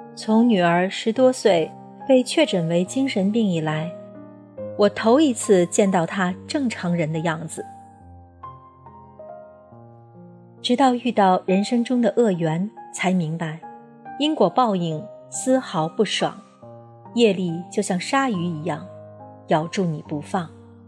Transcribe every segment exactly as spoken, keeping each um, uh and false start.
从女儿十多岁被确诊为精神病以来，我头一次见到她正常人的样子。直到遇到人生中的恶缘，才明白因果报应丝毫不爽，业力就像鲨鱼一样咬住你不放。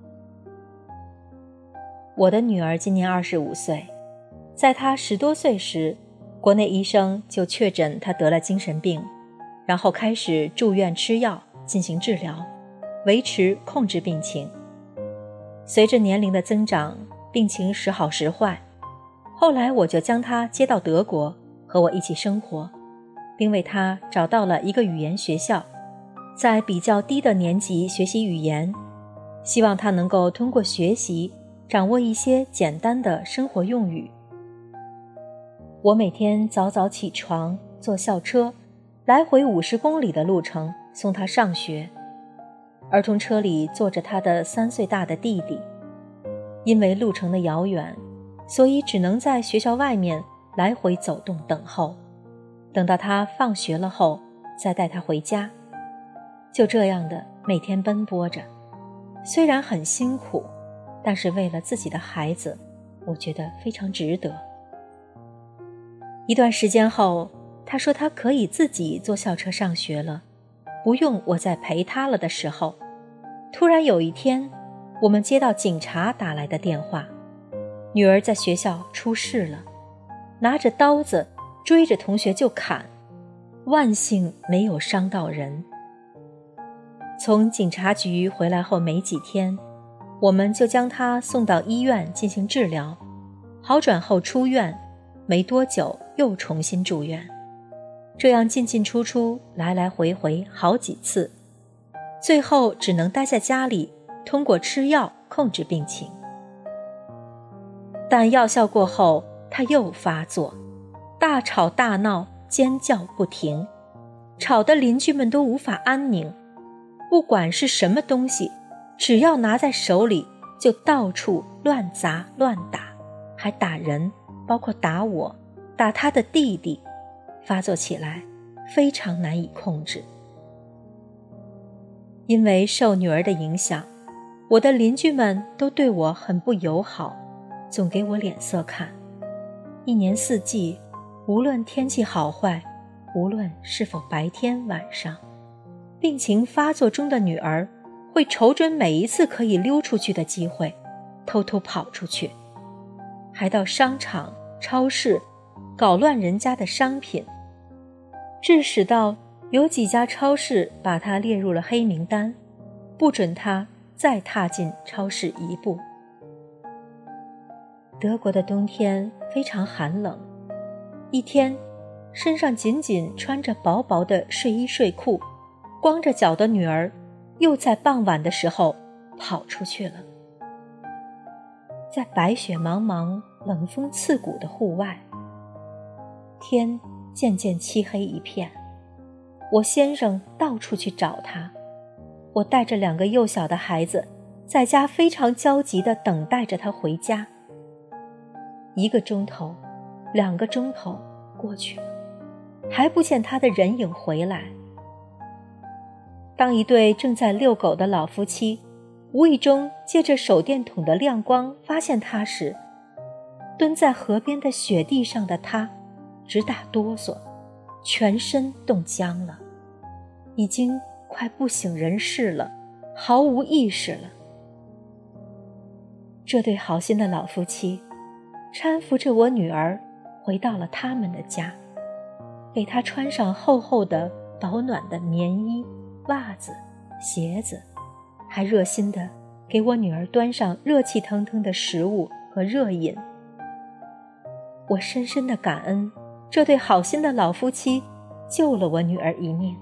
我的女儿今年二十五岁，在她十多岁时，国内医生就确诊她得了精神病，然后开始住院吃药进行治疗，维持控制病情。随着年龄的增长，病情时好时坏，后来我就将她接到德国和我一起生活，并为她找到了一个语言学校，在比较低的年级学习语言，希望她能够通过学习掌握一些简单的生活用语。我每天早早起床，坐校车来回五十公里的路程送她上学。儿童车里坐着她的三岁大的弟弟，因为路程的遥远，所以只能在学校外面来回走动等候，等到他放学了后再带他回家。就这样的每天奔波着，虽然很辛苦，但是为了自己的孩子，我觉得非常值得。一段时间后，他说他可以自己坐校车上学了，不用我再陪他了的时候，突然有一天，我们接到警察打来的电话，女儿在学校出事了，拿着刀子追着同学就砍，万幸没有伤到人。从警察局回来后没几天，我们就将她送到医院进行治疗，好转后出院，没多久又重新住院，这样进进出出，来来回回好几次，最后只能待在家里，通过吃药控制病情。但药效过后，她又发作，大吵大闹，尖叫不停，吵得邻居们都无法安宁。不管是什么东西，只要拿在手里就到处乱砸乱打，还打人，包括打我，打他的弟弟，发作起来非常难以控制。因为受女儿的影响，我的邻居们都对我很不友好，总给我脸色看。一年四季，无论天气好坏，无论是否白天晚上，病情发作中的女儿会瞅准每一次可以溜出去的机会，偷偷跑出去，还到商场、超市搞乱人家的商品，致使到有几家超市把她列入了黑名单，不准她再踏进超市一步。德国的冬天非常寒冷，一天身上仅仅穿着薄薄的睡衣睡裤，光着脚的女儿又在傍晚的时候跑出去了。在白雪茫茫、冷风刺骨的户外，天渐渐漆黑一片，我先生到处去找她，我带着两个幼小的孩子在家非常焦急地等待着她回家。一个钟头，两个钟头过去了，还不见她的人影回来。当一对正在遛狗的老夫妻无意中借着手电筒的亮光发现她时，蹲在河边的雪地上的她直打哆嗦，全身冻僵了，已经快不省人事了，毫无意识了。这对好心的老夫妻搀扶着我女儿回到了他们的家，给她穿上厚厚的保暖的棉衣、袜子、鞋子，还热心地给我女儿端上热气腾腾的食物和热饮。我深深地感恩这对好心的老夫妻救了我女儿一命。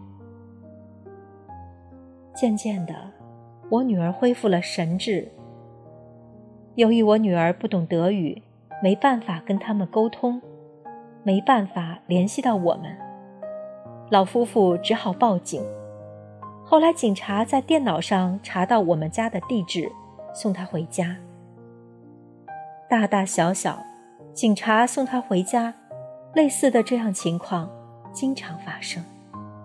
渐渐的，我女儿恢复了神智。由于我女儿不懂德语，没办法跟他们沟通，没办法联系到我们，老夫妇只好报警。后来警察在电脑上查到我们家的地址，送她回家。大大小小，警察送她回家，类似的这样情况经常发生。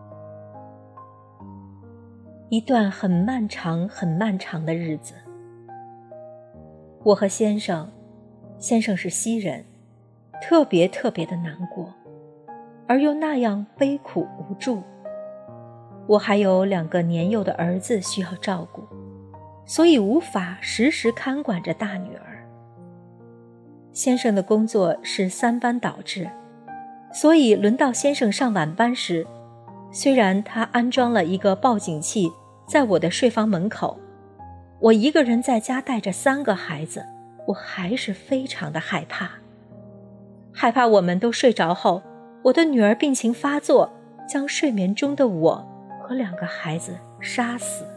一段很漫长很漫长的日子。我和先生，先生是西人，特别特别的难过，而又那样悲苦无助。我还有两个年幼的儿子需要照顾，所以无法时时看管着大女儿。先生的工作是三班倒制，所以轮到先生上晚班时，虽然他安装了一个报警器在我的睡房门口，我一个人在家带着三个孩子，我还是非常的害怕。害怕我们都睡着后，我的女儿病情发作，将睡眠中的我和两个孩子杀死。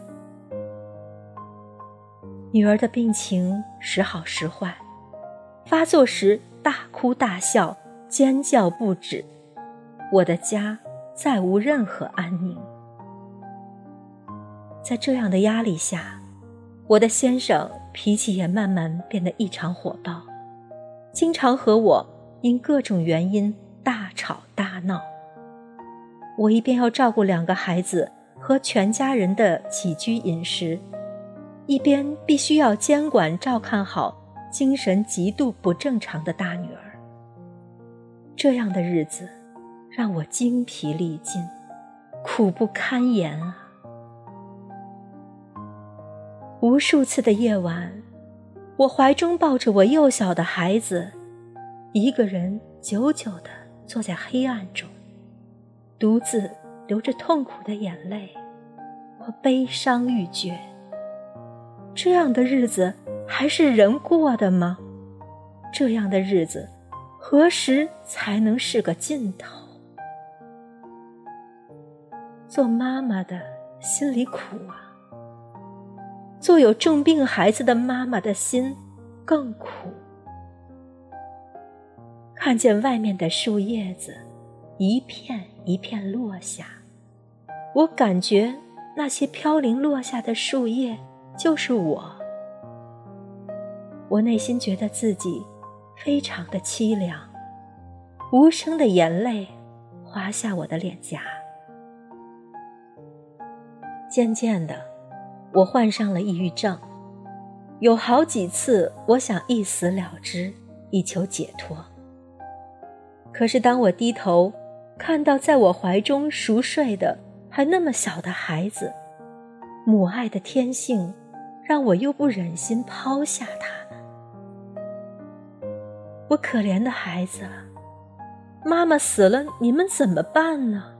女儿的病情时好时坏，发作时大哭大笑，尖叫不止，我的家再无任何安宁。在这样的压力下，我的先生脾气也慢慢变得异常火爆，经常和我因各种原因大吵大闹。我一边要照顾两个孩子和全家人的起居饮食，一边必须要监管照看好精神极度不正常的大女儿。这样的日子让我精疲力尽，苦不堪言啊！无数次的夜晚，我怀中抱着我幼小的孩子，一个人久久地坐在黑暗中，独自流着痛苦的眼泪，我悲伤欲绝。这样的日子还是人过的吗？这样的日子何时才能是个尽头？做妈妈的心里苦啊，做有重病孩子的妈妈的心更苦。看见外面的树叶子一片一片落下，我感觉那些飘零落下的树叶就是我。我内心觉得自己非常的凄凉，无声的眼泪滑下我的脸颊。渐渐的，我患上了抑郁症，有好几次我想一死了之，以求解脱。可是当我低头看到在我怀中熟睡的还那么小的孩子，母爱的天性让我又不忍心抛下他。我可怜的孩子啊，妈妈死了，你们怎么办呢？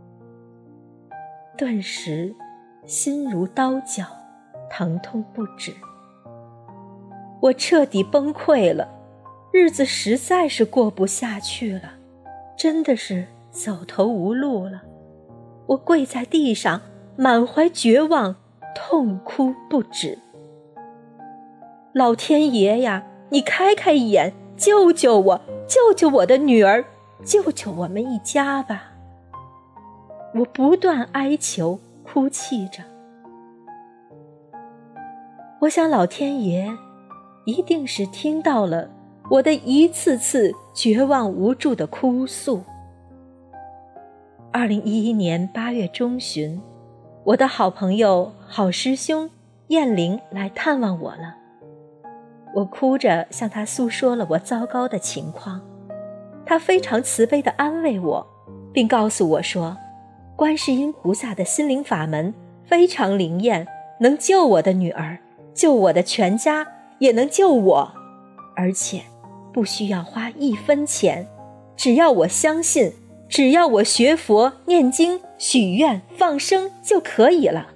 顿时心如刀绞，疼痛不止。我彻底崩溃了，日子实在是过不下去了，真的是走投无路了。我跪在地上，满怀绝望，痛哭不止。老天爷呀，你开开眼，救救我，救救我的女儿，救救我们一家吧！我不断哀求，哭泣着。我想老天爷一定是听到了我的一次次绝望无助的哭诉。二零一一年八月中旬，我的好朋友、好师兄燕玲来探望我了。我哭着向他诉说了我糟糕的情况，他非常慈悲地安慰我，并告诉我说，观世音菩萨的心灵法门非常灵验，能救我的女儿，救我的全家，也能救我，而且不需要花一分钱，只要我相信，只要我学佛、念经、许愿、放生就可以了。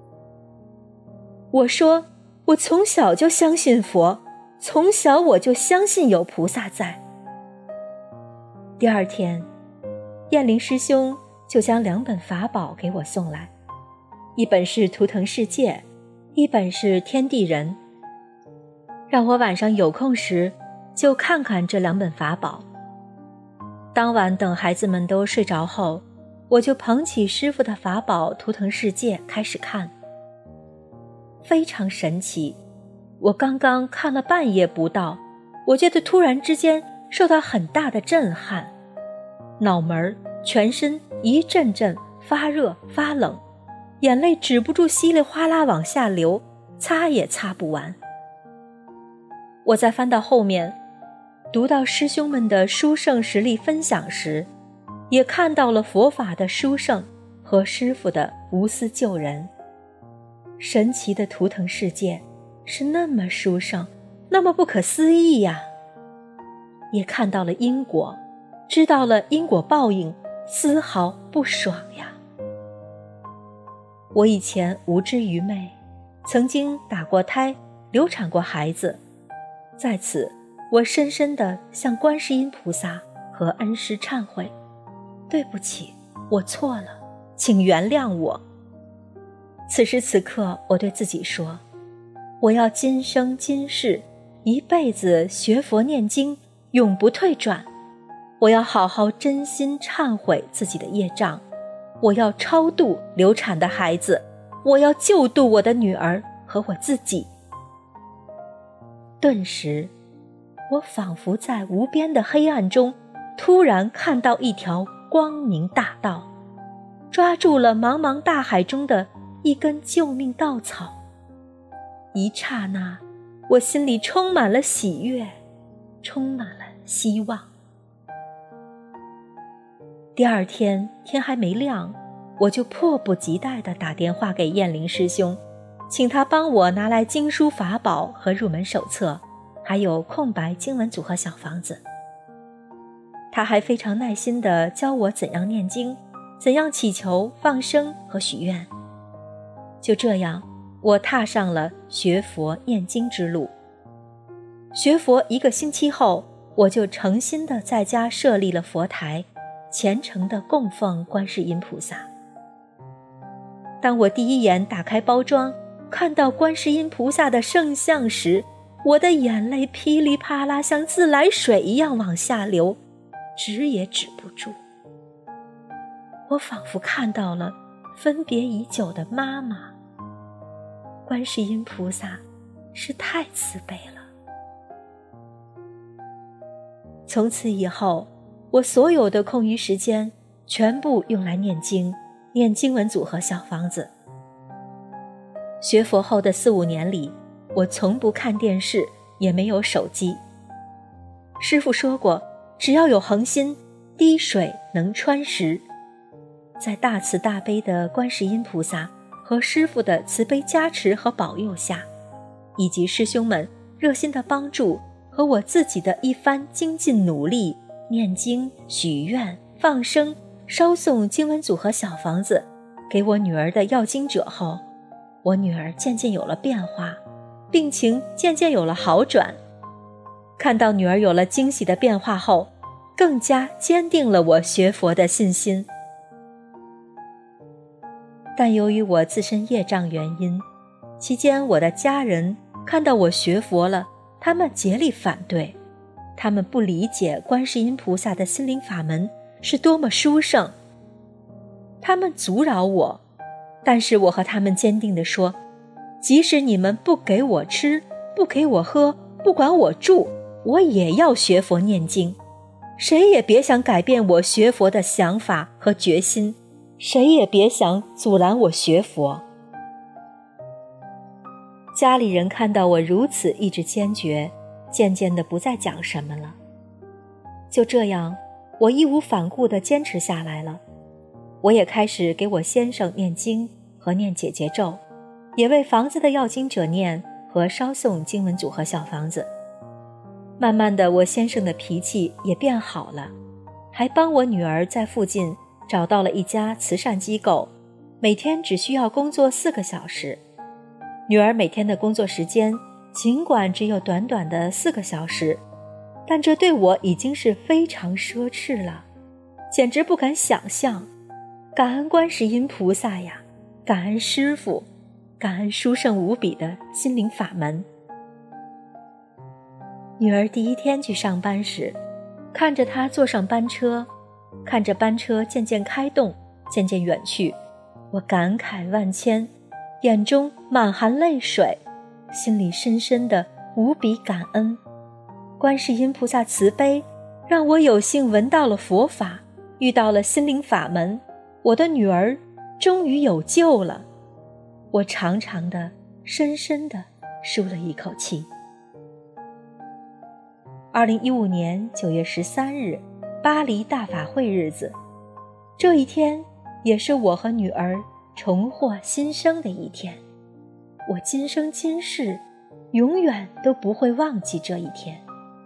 我说，我从小就相信佛，从小我就相信有菩萨在。第二天，燕灵师兄就将两本法宝给我送来，一本是图腾世界，一本是天地人，让我晚上有空时就看看这两本法宝。当晚等孩子们都睡着后，我就捧起师父的法宝图腾世界开始看。非常神奇，我刚刚看了半页不到，我觉得突然之间受到很大的震撼，脑门、全身一阵阵发热发冷， 眼泪止不住稀里哗啦往下流，擦也擦不完。我在翻到后面，读到师兄们的殊胜实力分享时，也看到了佛法的殊胜和师父的无私救人。神奇的图腾世界是那么殊胜，那么不可思议呀！也看到了因果，知道了因果报应，丝毫不爽呀。我以前无知愚昧，曾经打过胎，流产过孩子，在此我深深地向观世音菩萨和恩师忏悔，对不起，我错了，请原谅我。此时此刻，我对自己说，我要今生今世一辈子学佛念经，永不退转。我要好好真心忏悔自己的业障，我要超度流产的孩子，我要救度我的女儿和我自己。顿时，我仿佛在无边的黑暗中，突然看到一条光明大道，抓住了茫茫大海中的一根救命稻草。一刹那，我心里充满了喜悦，充满了希望。第二天天还没亮，我就迫不及待地打电话给燕灵师兄，请他帮我拿来经书法宝和入门手册，还有空白经文组合小房子。他还非常耐心地教我怎样念经，怎样祈求、放生和许愿。就这样，我踏上了学佛念经之路。学佛一个星期后，我就诚心地在家设立了佛台，虔诚地供奉观世音菩萨。当我第一眼打开包装，看到观世音菩萨的圣像时，我的眼泪噼里啪啦像自来水一样往下流，止也止不住。我仿佛看到了分别已久的妈妈。观世音菩萨是太慈悲了。从此以后，我所有的空余时间全部用来念经，念经文组合小房子。学佛后的四五年里，我从不看电视，也没有手机。师父说过，只要有恒心，滴水能穿石。在大慈大悲的观世音菩萨和师父的慈悲加持和保佑下，以及师兄们热心的帮助和我自己的一番精进努力，念经、许愿、放生、烧送经文组合小房子给我女儿的要经者后，我女儿渐渐有了变化，病情渐渐有了好转。看到女儿有了惊喜的变化后，更加坚定了我学佛的信心。但由于我自身业障原因，期间我的家人看到我学佛了，他们竭力反对，他们不理解观世音菩萨的心灵法门是多么殊胜。他们阻扰我，但是我和他们坚定地说，即使你们不给我吃，不给我喝，不管我住，我也要学佛念经。谁也别想改变我学佛的想法和决心，谁也别想阻拦我学佛。家里人看到我如此意志坚决，渐渐地不再讲什么了。就这样，我义无反顾地坚持下来了。我也开始给我先生念经和念解结咒，也为房子的要经者念和烧送经文组合小房子。慢慢的，我先生的脾气也变好了，还帮我女儿在附近找到了一家慈善机构，每天只需要工作四个小时。女儿每天的工作时间尽管只有短短的四个小时，但这对我已经是非常奢侈了，简直不敢想象。感恩观世音菩萨呀，感恩师父，感恩殊胜无比的心灵法门。女儿第一天去上班时，看着她坐上班车，看着班车渐渐开动，渐渐远去，我感慨万千，眼中满含泪水，心里深深的无比感恩。观世音菩萨慈悲，让我有幸闻到了佛法，遇到了心灵法门，我的女儿终于有救了。 我长长的、深深的舒了一口气。二零一五年九月十三日，巴黎大法会日子，这一天也是我和女儿重获新生的一天。我今生今世永远都不会忘记这一天。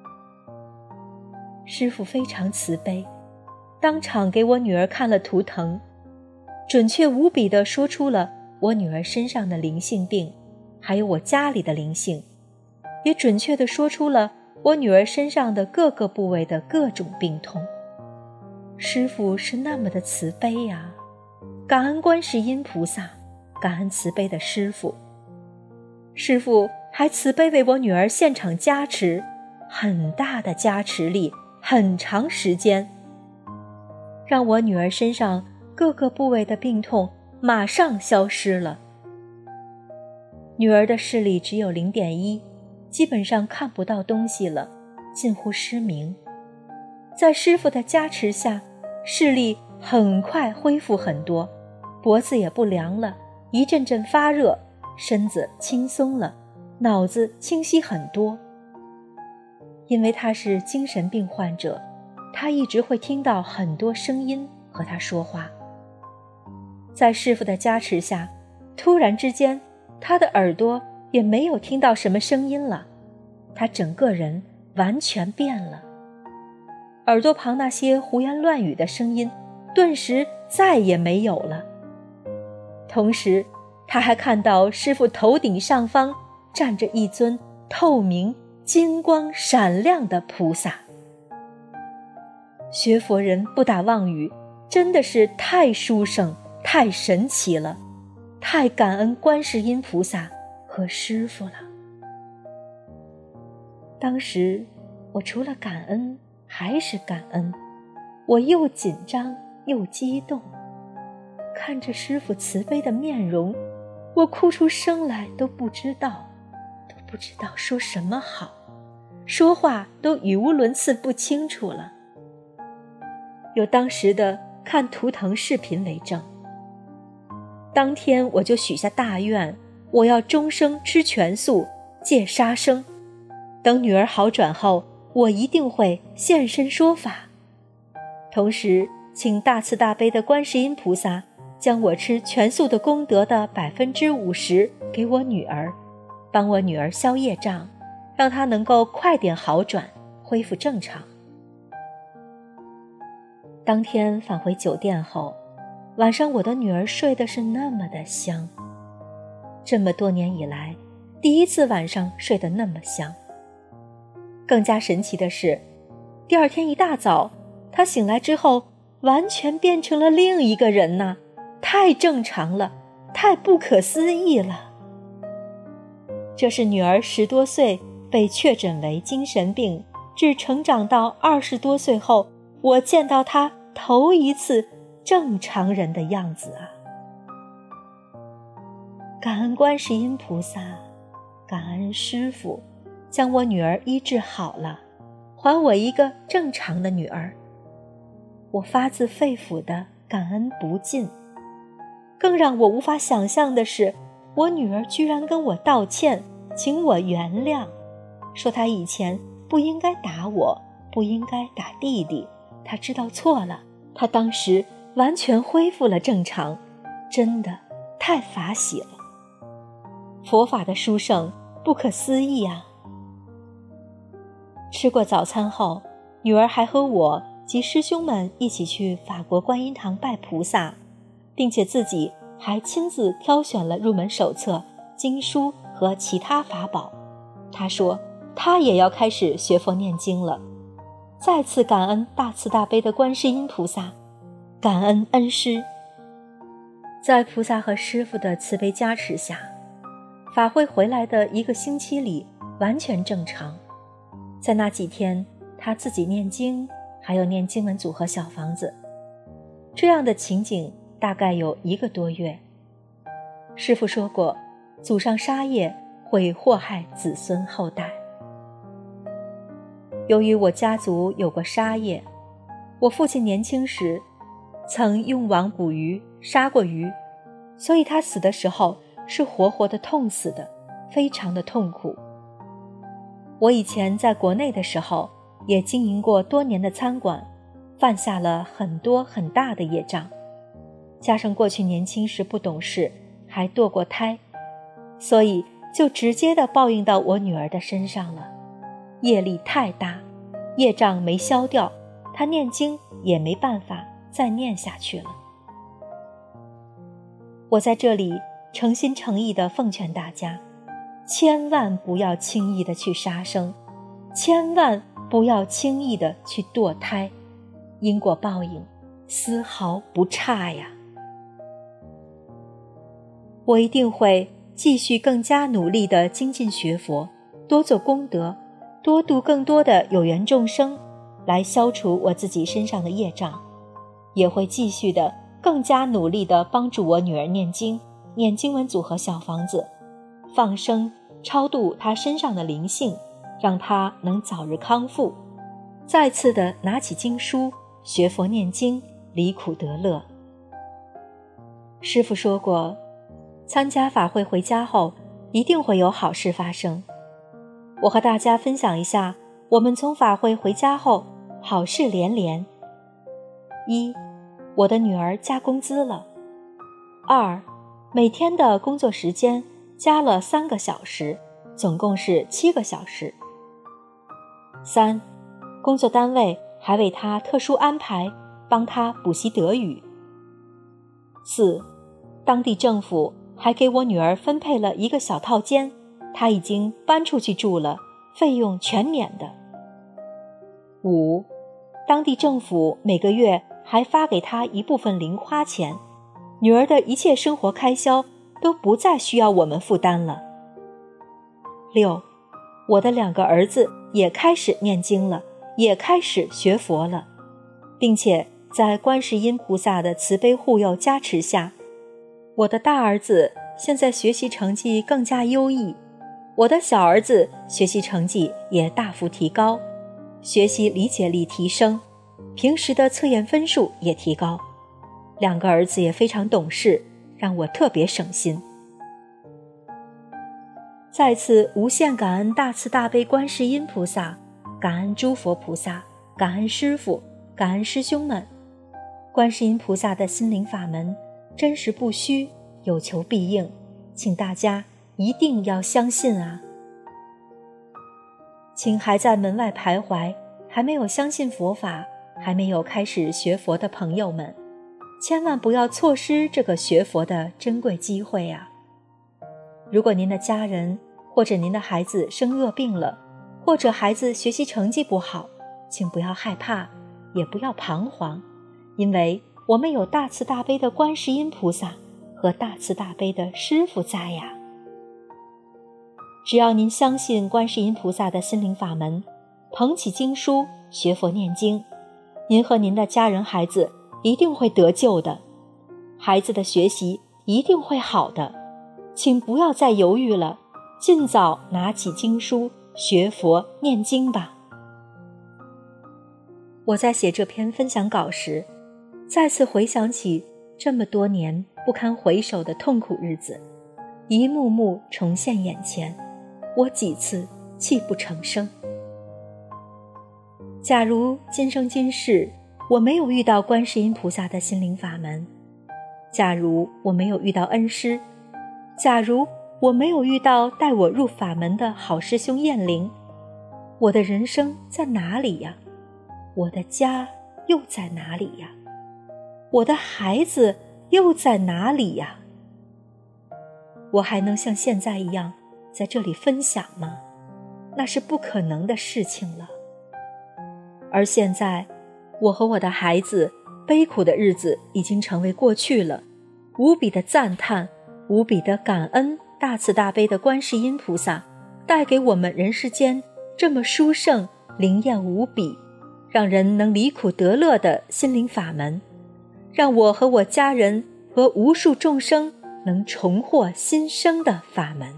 师父非常慈悲，当场给我女儿看了图腾，准确无比地说出了我女儿身上的灵性病，还有我家里的灵性，也准确地说出了我女儿身上的各个部位的各种病痛。师父是那么的慈悲呀，感恩观世音菩萨，感恩慈悲的师父。师父还慈悲为我女儿现场加持，很大的加持力，很长时间，让我女儿身上各个部位的病痛马上消失了。女儿的视力只有 零点一， 基本上看不到东西了，近乎失明。在师父的加持下，视力很快恢复很多，脖子也不凉了，一阵阵发热，身子轻松了，脑子清晰很多。因为他是精神病患者，他一直会听到很多声音和他说话。在师父的加持下，突然之间他的耳朵也没有听到什么声音了，他整个人完全变了。耳朵旁那些胡言乱语的声音顿时再也没有了。同时他还看到师父头顶上方站着一尊透明金光闪亮的菩萨。学佛人不打妄语，真的是太殊胜，太神奇了，太感恩观世音菩萨和师父了。当时我除了感恩还是感恩，我又紧张又激动，看着师父慈悲的面容，我哭出声来都不知道都不知道说什么好，说话都语无伦次不清楚了。有当时的看图腾视频为证，当天我就许下大愿，我要终生吃全素，戒杀生，等女儿好转后，我一定会现身说法。同时请大慈大悲的观世音菩萨将我吃全素的功德的百分之五十给我女儿，帮我女儿消业障，让她能够快点好转，恢复正常。当天返回酒店后，晚上我的女儿睡的是那么的香，这么多年以来第一次晚上睡得那么香。更加神奇的是，第二天一大早她醒来之后完全变成了另一个人呐，太正常了，太不可思议了。这是女儿十多岁被确诊为精神病，至成长到二十多岁后，我见到她头一次正常人的样子啊！感恩观世音菩萨，感恩师父，将我女儿医治好了，还我一个正常的女儿。我发自肺腑的感恩不尽。更让我无法想象的是，我女儿居然跟我道歉，请我原谅，说她以前不应该打我，不应该打弟弟，她知道错了，她当时完全恢复了正常，真的太法喜了。佛法的殊胜不可思议啊！吃过早餐后，女儿还和我及师兄们一起去法国观音堂拜菩萨，并且自己还亲自挑选了入门手册、经书和其他法宝。她说她也要开始学佛念经了。再次感恩大慈大悲的观世音菩萨，感恩恩师。在菩萨和师父的慈悲加持下，法会回来的一个星期里完全正常。在那几天，他自己念经，还有念经文组合小房子，这样的情景大概有一个多月。师父说过，祖上杀业会祸害子孙后代。由于我家族有过杀业，我父亲年轻时曾用网捕鱼，杀过鱼，所以他死的时候是活活的痛死的，非常的痛苦。我以前在国内的时候，也经营过多年的餐馆，犯下了很多很大的业障，加上过去年轻时不懂事，还堕过胎，所以就直接的报应到我女儿的身上了。业力太大，业障没消掉，她念经也没办法再念下去了。我在这里诚心诚意地奉劝大家，千万不要轻易地去杀生，千万不要轻易地去堕胎，因果报应丝毫不差呀。我一定会继续更加努力地精进学佛，多做功德，多度更多的有缘众生，来消除我自己身上的业障，也会继续的更加努力地帮助我女儿念经，念经文组合小房子，放生超度她身上的灵性，让她能早日康复，再次的拿起经书学佛念经，离苦得乐。师父说过，参加法会回家后一定会有好事发生。我和大家分享一下我们从法会回家后好事连连。一，我的女儿加工资了。二，每天的工作时间加了三个小时，总共是七个小时。三，工作单位还为她特殊安排，帮她补习德语。四，当地政府还给我女儿分配了一个小套间，她已经搬出去住了，费用全免的。五，当地政府每个月还发给她一部分零花钱，女儿的一切生活开销都不再需要我们负担了。六，我的两个儿子也开始念经了，也开始学佛了，并且在观世音菩萨的慈悲护佑加持下，我的大儿子现在学习成绩更加优异，我的小儿子学习成绩也大幅提高，学习理解力提升，平时的测验分数也提高，两个儿子也非常懂事，让我特别省心。再次无限感恩大慈大悲观世音菩萨，感恩诸佛菩萨，感恩师父，感恩师兄们。观世音菩萨的心灵法门真实不虚，有求必应，请大家一定要相信啊！请还在门外徘徊，还没有相信佛法，还没有开始学佛的朋友们，千万不要错失这个学佛的珍贵机会啊！如果您的家人或者您的孩子生恶病了，或者孩子学习成绩不好，请不要害怕，也不要彷徨，因为我们有大慈大悲的观世音菩萨和大慈大悲的师父在呀。只要您相信观世音菩萨的心灵法门，捧起经书学佛念经，您和您的家人孩子一定会得救的，孩子的学习一定会好的，请不要再犹豫了，尽早拿起经书学佛念经吧。我在写这篇分享稿时，再次回想起这么多年不堪回首的痛苦日子，一幕幕重现眼前，我几次泣不成声。假如今生今世我没有遇到观世音菩萨的心灵法门，假如我没有遇到恩师，假如我没有遇到带我入法门的好师兄燕灵，我的人生在哪里呀？我的家又在哪里呀？我的孩子又在哪里呀？我还能像现在一样在这里分享吗？那是不可能的事情了。而现在，我和我的孩子悲苦的日子已经成为过去了，无比的赞叹，无比的感恩大慈大悲的观世音菩萨带给我们人世间这么殊胜灵验无比，让人能离苦得乐的心灵法门，让我和我家人和无数众生能重获新生的法门。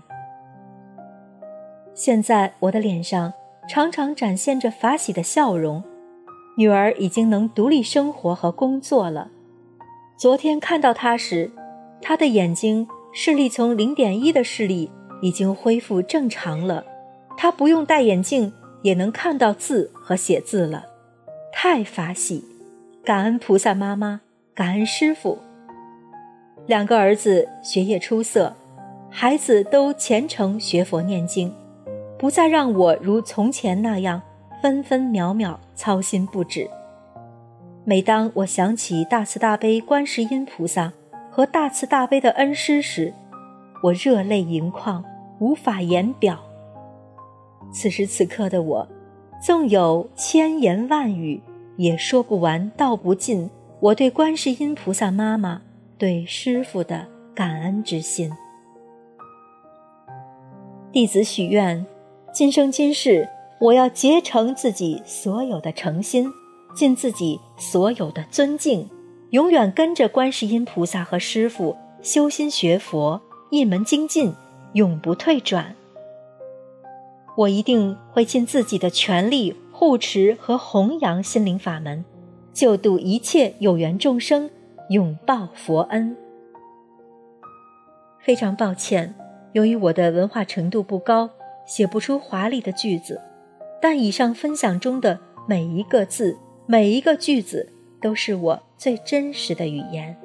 现在我的脸上常常展现着法喜的笑容，女儿已经能独立生活和工作了。昨天看到她时，她的眼睛视力从 零点一 的视力已经恢复正常了，他不用戴眼镜也能看到字和写字了，太法喜，感恩菩萨妈妈，感恩师父。两个儿子学业出色，孩子都虔诚学佛念经，不再让我如从前那样分分秒秒操心不止。每当我想起大慈大悲观世音菩萨和大慈大悲的恩师时，我热泪盈眶，无法言表。此时此刻的我，纵有千言万语，也说不完道不尽我对观世音菩萨妈妈、对师父的感恩之心。弟子许愿，今生今世，我要竭诚自己所有的诚心，尽自己所有的尊敬，永远跟着观世音菩萨和师父修心学佛，一门精进，永不退转。我一定会尽自己的全力护持和弘扬心灵法门，救度一切有缘众生，永报佛恩。非常抱歉，由于我的文化程度不高，写不出华丽的句子，但以上分享中的每一个字，每一个句子，都是我最真实的语言。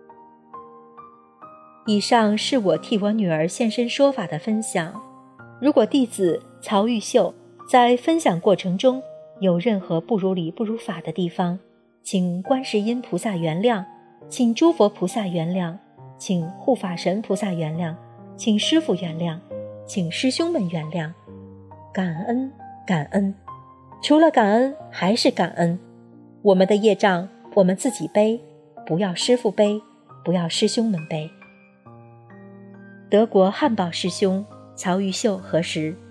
以上是我替我女儿现身说法的分享。如果弟子曹玉秀在分享过程中有任何不如理不如法的地方，请观世音菩萨原谅，请诸佛菩萨原谅，请护法神菩萨原谅，请师父原谅，请师兄们原谅。感恩感恩，除了感恩还是感恩。我们的业障我们自己背，不要师父背，不要师兄们背。德国汉堡师兄曹玉秀核实。